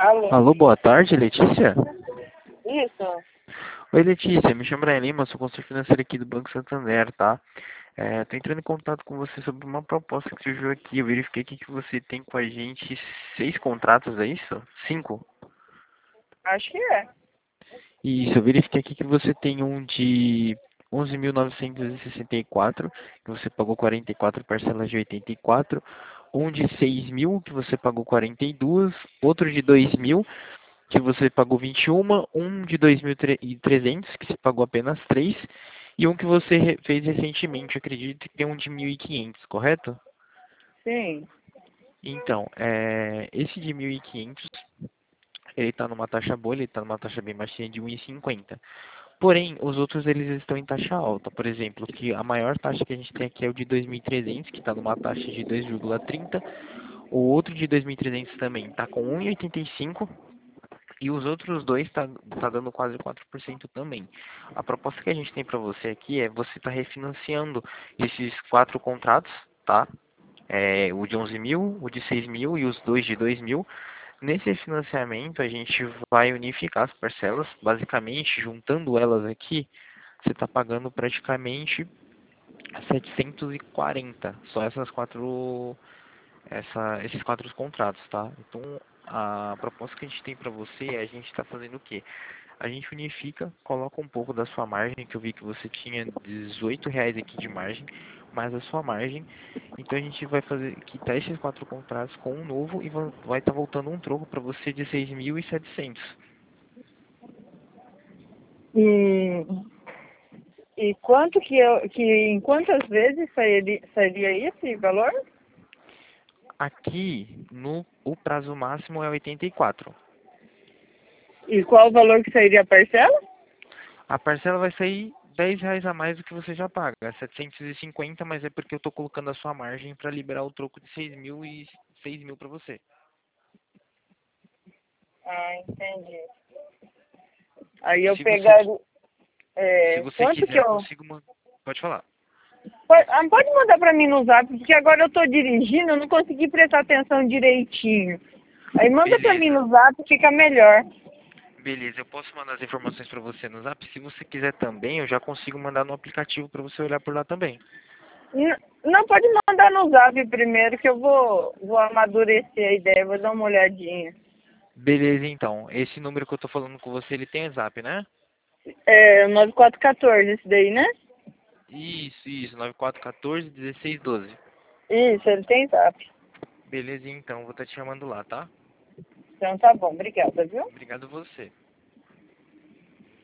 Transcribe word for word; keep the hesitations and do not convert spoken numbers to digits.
Alô? Alô, boa tarde, Letícia. Isso. Oi, Letícia, me chamo Brian Lima, sou consultor financeiro aqui do Banco Santander, tá? É, tô entrando em contato com você sobre uma proposta que surgiu aqui. Eu verifiquei aqui que você tem com a gente seis contratos, é isso? Cinco? Acho que é. Isso, eu verifiquei aqui que você tem um de onze mil novecentos e sessenta e quatro, que você pagou quarenta e quatro parcelas de oitenta e quatro, um de seis mil, que você pagou quarenta e dois, outro de dois mil, que você pagou vinte e um, um de dois mil e trezentos, que você pagou apenas três, e um que você re- fez recentemente, acredito que é um de mil e quinhentos, correto? Sim. Então, é, esse de mil e quinhentos, ele está numa taxa boa, ele está numa taxa bem baixinha de um e cinquenta. Porém, os outros eles estão em taxa alta. Por exemplo, que a maior taxa que a gente tem aqui é o de dois mil e trezentos, que está numa taxa de dois vírgula trinta. O outro de dois mil e trezentos também está com um vírgula oitenta e cinco. E os outros dois tá, tá dando quase quatro por cento também. A proposta que a gente tem para você aqui é você tá refinanciando esses quatro contratos, tá? É, o de onze mil, o de seis mil e os dois de dois mil. Nesse financiamento, a gente vai unificar as parcelas, basicamente, juntando elas aqui, você está pagando praticamente setecentos e quarenta, só essas quatro, essa, esses quatro contratos, tá? Então, a proposta que a gente tem para você é a gente está fazendo o quê? A gente unifica, coloca um pouco da sua margem, que eu vi que você tinha dezoito reais aqui de margem, mais a sua margem. Então a gente vai fazer quitar esses quatro contratos com um novo e va- vai estar voltando um troco para você de seis mil e setecentos. E, e quanto que eu, que em quantas vezes sairia, sairia esse valor? Aqui, no, o prazo máximo é oitenta e quatro. E qual o valor que sairia a parcela? A parcela vai sair dez reais a mais do que você já paga, é setecentos e cinquenta, mas é porque eu estou colocando a sua margem para liberar o troco de seis mil e seis mil para você. Ah, entendi. Aí eu Se você, pegaria. se É, você quanto que quiser, eu eu. consigo... man- Pode falar. Pode, ah, pode mandar pra mim no zap, porque agora eu tô dirigindo, eu não consegui prestar atenção direitinho. Aí manda pra mim Beleza. no zap, fica melhor. Beleza, eu posso mandar as informações para você no Zap. Se você quiser também, eu já consigo mandar no aplicativo para você olhar por lá também. N- Não, pode mandar no zap primeiro, que eu vou, vou amadurecer a ideia, vou dar uma olhadinha. Beleza, então. Esse número que eu tô falando com você, ele tem Zap, né? É, nove quatro um quatro, esse daí, né? Isso, isso. nove quatro um quatro, um seis um dois. Isso, ele tem zap. Beleza, então. Vou estar te chamando lá, tá? Então tá bom, obrigada, viu? Obrigado você.